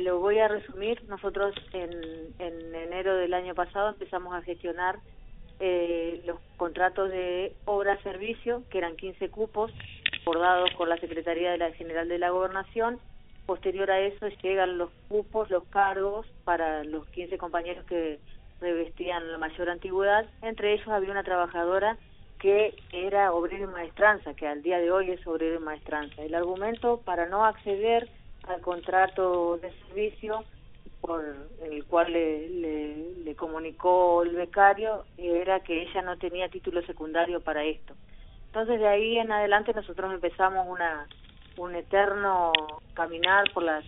lo voy a resumir. Nosotros en enero del año pasado empezamos a gestionar los contratos de obra-servicio, que eran 15 cupos, acordados con la Secretaría General de la Gobernación. Posterior a eso llegan los cupos, los cargos para los 15 compañeros que revestían la mayor antigüedad. Entre ellos había una trabajadora que era obrero en maestranza, que al día de hoy es obrero en maestranza. El argumento para no acceder al contrato de servicio por el cual le comunicó el becario era que ella no tenía título secundario para esto. Entonces de ahí en adelante nosotros empezamos un eterno caminar por la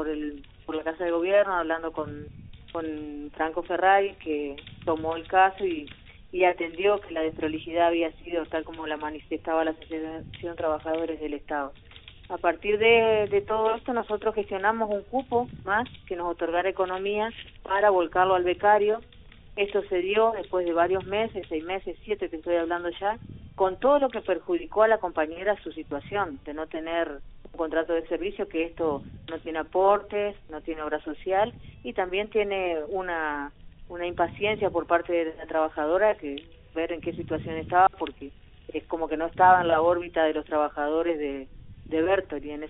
Casa de Gobierno, hablando con Franco Ferrari, que tomó el caso y atendió que la desprolijidad había sido tal como la manifestaba la Asociación Trabajadores del Estado. A partir de todo esto nosotros gestionamos un cupo más que nos otorgara economía para volcarlo al becario. Esto se dio después de varios meses, 6 meses, 7 que estoy hablando ya, con todo lo que perjudicó a la compañera su situación, de no tener un contrato de servicio, que esto no tiene aportes, no tiene obra social, y también tiene una impaciencia por parte de la trabajadora, que ver en qué situación estaba, porque es como que no estaba en la órbita de los trabajadores de Bertoli en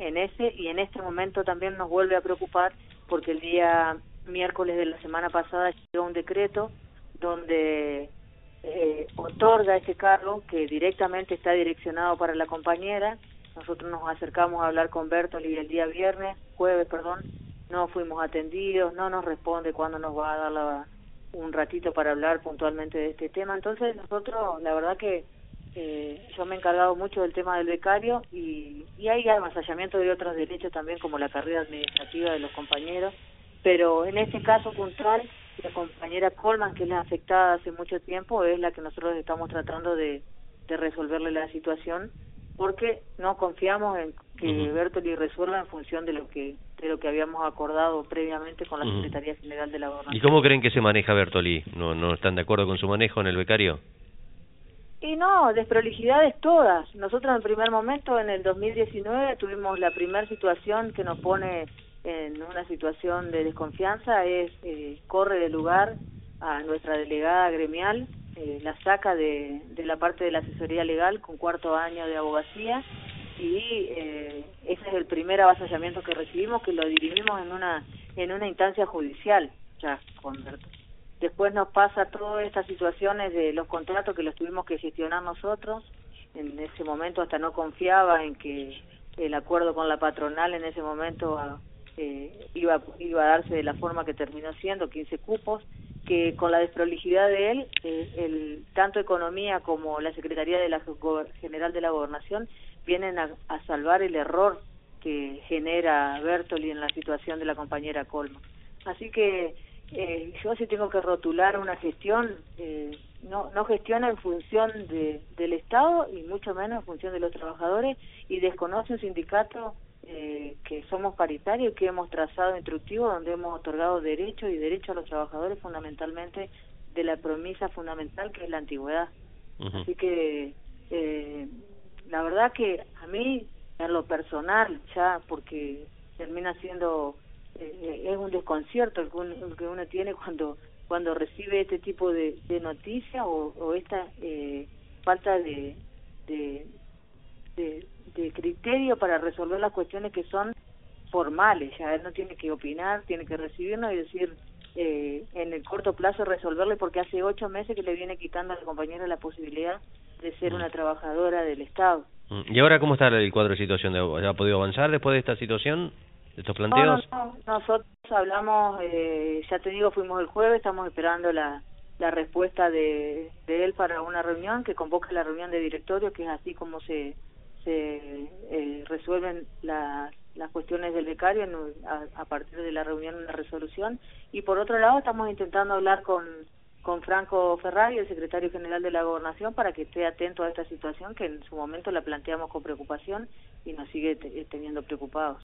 este momento también nos vuelve a preocupar, porque el día miércoles de la semana pasada llegó un decreto donde otorga ese cargo que directamente está direccionado para la compañera. Nosotros nos acercamos a hablar con Bertoli el día jueves, no fuimos atendidos, no nos responde cuándo nos va a dar un ratito para hablar puntualmente de este tema. Entonces nosotros, la verdad que yo me he encargado mucho del tema del becario y hay avasallamiento de otros derechos también, como la carrera administrativa de los compañeros, pero en este caso puntual, la compañera Coleman, que es la afectada hace mucho tiempo, es la que nosotros estamos tratando de resolverle la situación, porque no confiamos en que Bertoli resuelva en función de lo que habíamos acordado previamente con la Secretaría General de la Gobernación. ¿Y cómo creen que se maneja Bertoli? ¿No están de acuerdo con su manejo en el becario? Y no, desprolijidades todas. Nosotros en el primer momento, en el 2019, tuvimos la primera situación que nos pone en una situación de desconfianza, corre del lugar a nuestra delegada gremial, la saca de la parte de la asesoría legal con 4º año de abogacía, y ese es el primer avasallamiento que recibimos, que lo dirimimos en una instancia judicial ya con Bertoli. Después nos pasa todas estas situaciones de los contratos que los tuvimos que gestionar nosotros. En ese momento hasta no confiaba en que el acuerdo con la patronal en ese momento iba a darse de la forma que terminó siendo, 15 cupos, que con la desprolijidad de él, tanto Economía como la Secretaría General de la Gobernación vienen a salvar el error que genera Bertoli en la situación de la compañera Coleman. Así que yo si tengo que rotular una gestión, no gestiona en función del Estado y mucho menos en función de los trabajadores, y desconoce un sindicato que somos paritarios y que hemos trazado instructivo, donde hemos otorgado derechos a los trabajadores, fundamentalmente de la premisa fundamental que es la antigüedad. Así que la verdad que a mí, en lo personal, ya porque termina siendo es un desconcierto el que uno tiene cuando recibe este tipo de noticias o esta falta de criterio para resolver las cuestiones que son formales. Ya él no tiene que opinar, tiene que recibirnos y decir en el corto plazo resolverle, porque hace 8 meses que le viene quitando a la compañera la posibilidad de ser una trabajadora del Estado. ¿Y ahora cómo está el cuadro de situación? ¿Ha podido avanzar después de esta situación, de estos planteos? No. Nosotros hablamos, ya te digo, fuimos el jueves, estamos esperando la respuesta de él para una reunión, que convoca la reunión de directorio, que es así como se resuelven las cuestiones del becario a partir de la reunión, una resolución. Y por otro lado estamos intentando hablar con Franco Ferrari, el secretario general de la Gobernación, para que esté atento a esta situación que en su momento la planteamos con preocupación y nos sigue teniendo preocupados.